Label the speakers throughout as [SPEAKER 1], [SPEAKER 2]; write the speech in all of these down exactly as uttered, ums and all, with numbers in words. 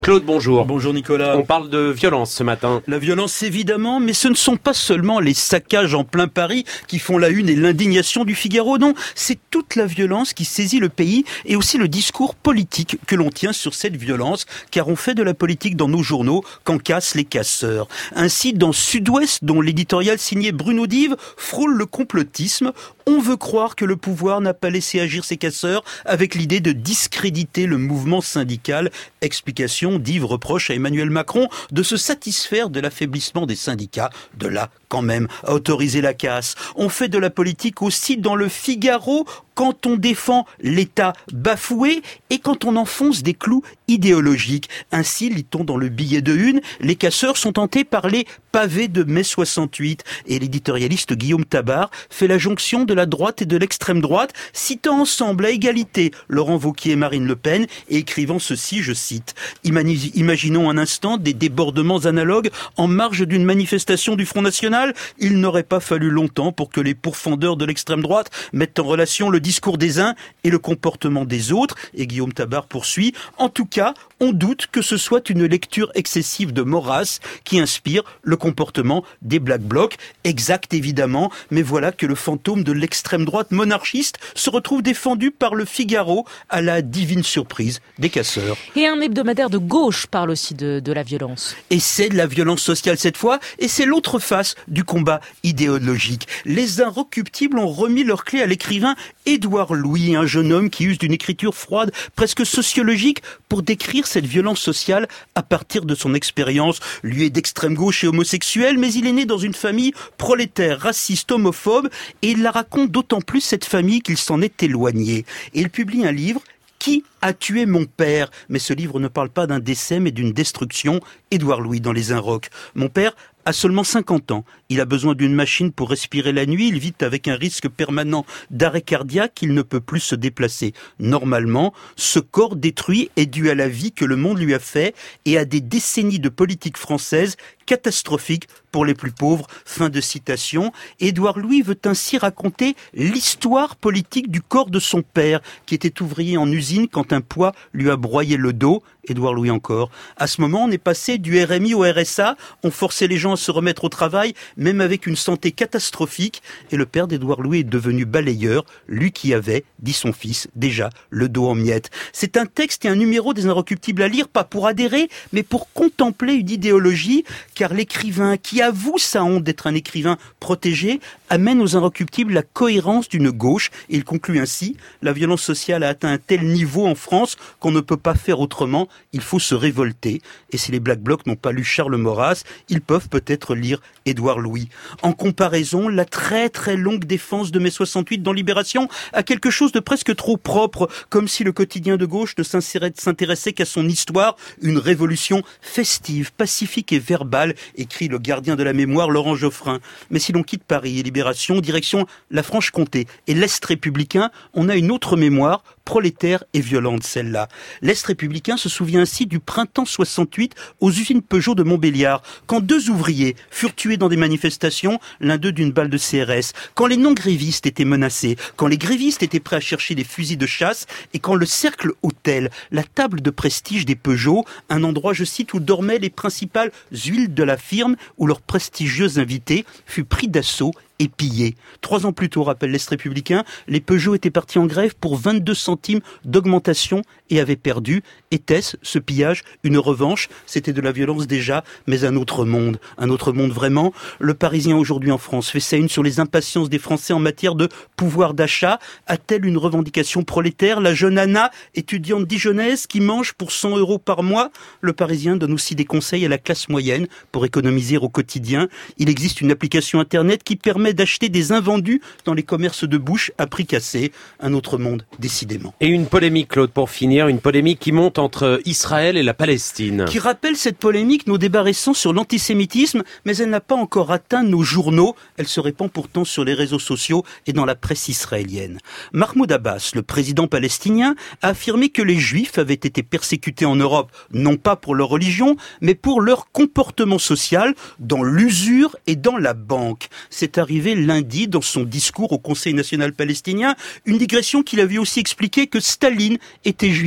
[SPEAKER 1] Claude, bonjour.
[SPEAKER 2] Bonjour Nicolas.
[SPEAKER 1] On parle de violence ce matin.
[SPEAKER 2] La violence évidemment, mais ce ne sont pas seulement les saccages en plein Paris qui font la une et l'indignation du Figaro, non, c'est toute la violence qui saisit le pays et aussi le discours politique que l'on tient sur cette violence, car on fait de la politique dans nos journaux qu'en cassent les casseurs. Ainsi, dans Sud-Ouest, dont l'éditorial signé Bruno Dive frôle le complotisme, on veut croire que le pouvoir n'a pas laissé agir ses casseurs avec l'idée de discréditer le mouvement syndical. Explication, Dive reproche à Emmanuel Macron de se satisfaire de l'affaiblissement des syndicats, de là quand même à autoriser la casse. On fait de la politique aussi dans le Figaro quand on défend l'État bafoué et quand on enfonce des clous idéologiques. Ainsi, lit-on dans le billet de une, les casseurs sont tentés par les pavés de mai soixante-huit. Et l'éditorialiste Guillaume Tabar fait la jonction de la droite et de l'extrême droite, citant ensemble à égalité Laurent Wauquiez et Marine Le Pen et écrivant ceci, je cite, « Imaginons un instant des débordements analogues en marge d'une manifestation du Front National. Il n'aurait pas fallu longtemps pour que les pourfendeurs de l'extrême droite mettent en relation le discours des uns et le comportement des autres. » Et Guillaume Tabar poursuit, « En tout cas, on doute que ce soit une lecture excessive de Maurras qui inspire le comportement des Black Blocs. » Exact évidemment, mais voilà que le fantôme de l'extrême droite monarchiste se retrouve défendu par le Figaro à la divine surprise des casseurs.
[SPEAKER 3] Et un hebdomadaire de gauche parle aussi de, de la violence.
[SPEAKER 2] Et c'est de la violence sociale cette fois, et c'est l'autre face du combat idéologique. Les Inrecuptibles ont remis leur clé à l'écrivain Édouard Louis, un jeune homme qui use d'une écriture froide, presque sociologique, pour décrire cette violence sociale à partir de son expérience. Lui est d'extrême gauche et homosexuel, mais il est né dans une famille prolétaire, raciste, homophobe, et il la raconte d'autant plus cette famille qu'il s'en est éloigné. Et il publie un livre, Qui a tué mon père? Mais ce livre ne parle pas d'un décès, mais d'une destruction. Édouard Louis dans Les Inrocks. Mon père a seulement cinquante ans. Il a besoin d'une machine pour respirer la nuit. Il vit avec un risque permanent d'arrêt cardiaque. Il ne peut plus se déplacer normalement. Ce corps détruit est dû à la vie que le monde lui a fait et à des décennies de politique française catastrophique pour les plus pauvres. Fin de citation. Édouard Louis veut ainsi raconter l'histoire politique du corps de son père, qui était ouvrier en usine quand un poids lui a broyé le dos. Édouard Louis encore. À ce moment, on est passé du R M I au R S A, on forçait les gens à se remettre au travail, même avec une santé catastrophique, et le père d'Édouard Louis est devenu balayeur, lui qui avait, dit son fils, déjà le dos en miettes. C'est un texte et un numéro des Inrecuptibles à lire, pas pour adhérer, mais pour contempler une idéologie, car l'écrivain qui avoue sa honte d'être un écrivain protégé amène aux Inrecuptibles la cohérence d'une gauche, et il conclut ainsi, la violence sociale a atteint un tel niveau en France qu'on ne peut pas faire autrement. Il faut se révolter. Et si les Black Blocs n'ont pas lu Charles Maurras, ils peuvent peut-être lire Édouard Louis. En comparaison, la très très longue défense de mai soixante-huit dans Libération a quelque chose de presque trop propre, comme si le quotidien de gauche ne s'intéressait qu'à son histoire, une révolution festive, pacifique et verbale, écrit le gardien de la mémoire Laurent Geoffrin. Mais si l'on quitte Paris et Libération, direction la Franche-Comté et l'Est républicain, on a une autre mémoire, prolétaire et violente celle-là. L'Est républicain se souvient ainsi du printemps soixante-huit aux usines Peugeot de Montbéliard, quand deux ouvriers furent tués dans des manifestations, l'un d'eux d'une balle de C R S, quand les non-grévistes étaient menacés, quand les grévistes étaient prêts à chercher des fusils de chasse, et quand le cercle hôtel, la table de prestige des Peugeot, un endroit, je cite, où dormaient les principales huiles de la firme, où leurs prestigieux invités, fut pris d'assaut et pillé. Trois ans plus tôt, rappelle l'Est républicain, les Peugeot étaient partis en grève pour vingt-deux centimes d'augmentation et avaient perdu. Était-ce, ce pillage, une revanche? C'était de la violence déjà, mais un autre monde. Un autre monde vraiment. Le Parisien aujourd'hui en France fait sa une sur les impatiences des Français en matière de pouvoir d'achat. A-t-elle une revendication prolétaire? La jeune Anna, étudiante dijonnaise, qui mange pour cent euros par mois. Le Parisien donne aussi des conseils à la classe moyenne pour économiser au quotidien. Il existe une application internet qui permet d'acheter des invendus dans les commerces de bouche à prix cassé. Un autre monde, décidément.
[SPEAKER 1] Et une polémique, Claude, pour finir, une polémique qui monte entre Israël et la Palestine.
[SPEAKER 2] Qui rappelle cette polémique nos débats récents sur l'antisémitisme, mais elle n'a pas encore atteint nos journaux. Elle se répand pourtant sur les réseaux sociaux et dans la presse israélienne. Mahmoud Abbas, le président palestinien, a affirmé que les Juifs avaient été persécutés en Europe, non pas pour leur religion, mais pour leur comportement social, dans l'usure et dans la banque. C'est arrivé lundi dans son discours au Conseil national palestinien, une digression qu'il avait aussi expliqué que Staline était juif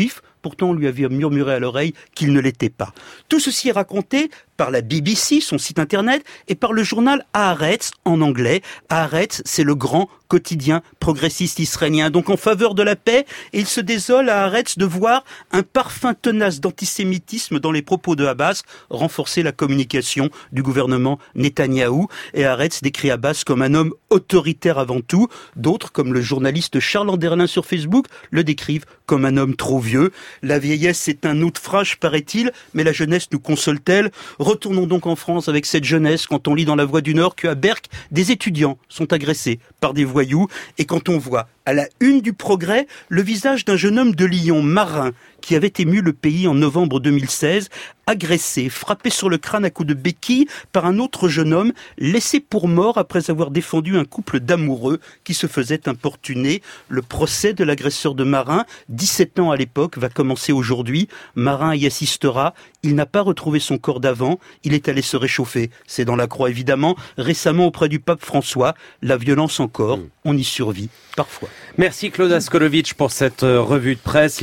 [SPEAKER 2] Pourtant, on lui avait murmuré à l'oreille qu'il ne l'était pas. Tout ceci est raconté par la B B C, son site internet, et par le journal Haaretz en anglais. Haaretz, c'est le grand quotidien progressiste israélien, donc en faveur de la paix, et il se désole à Haaretz de voir un parfum tenace d'antisémitisme dans les propos de Abbas renforcer la communication du gouvernement Netanyahou. Et Haaretz décrit Abbas comme un homme autoritaire avant tout. D'autres, comme le journaliste Charles Anderlin sur Facebook, le décrivent comme un homme trop vieux. La vieillesse est un naufrage, paraît-il, mais la jeunesse nous console-t-elle? Retournons donc en France avec cette jeunesse quand on lit dans La Voix du Nord qu'à Berck, des étudiants sont agressés par des voyous, et quand on voit à la une du Progrès le visage d'un jeune homme de Lyon, Marin, qui avait ému le pays en novembre deux mille seize, agressé, frappé sur le crâne à coups de béquille par un autre jeune homme, laissé pour mort après avoir défendu un couple d'amoureux qui se faisait importuner. Le procès de l'agresseur de Marin, dix-sept ans à l'époque, va commencer aujourd'hui. Marin y assistera. Il n'a pas retrouvé son corps d'avant. Il est allé se réchauffer. C'est dans la Croix, évidemment. Récemment, auprès du pape François, la violence encore, on y survit parfois.
[SPEAKER 1] Merci Claude Askolovitch pour cette revue de presse.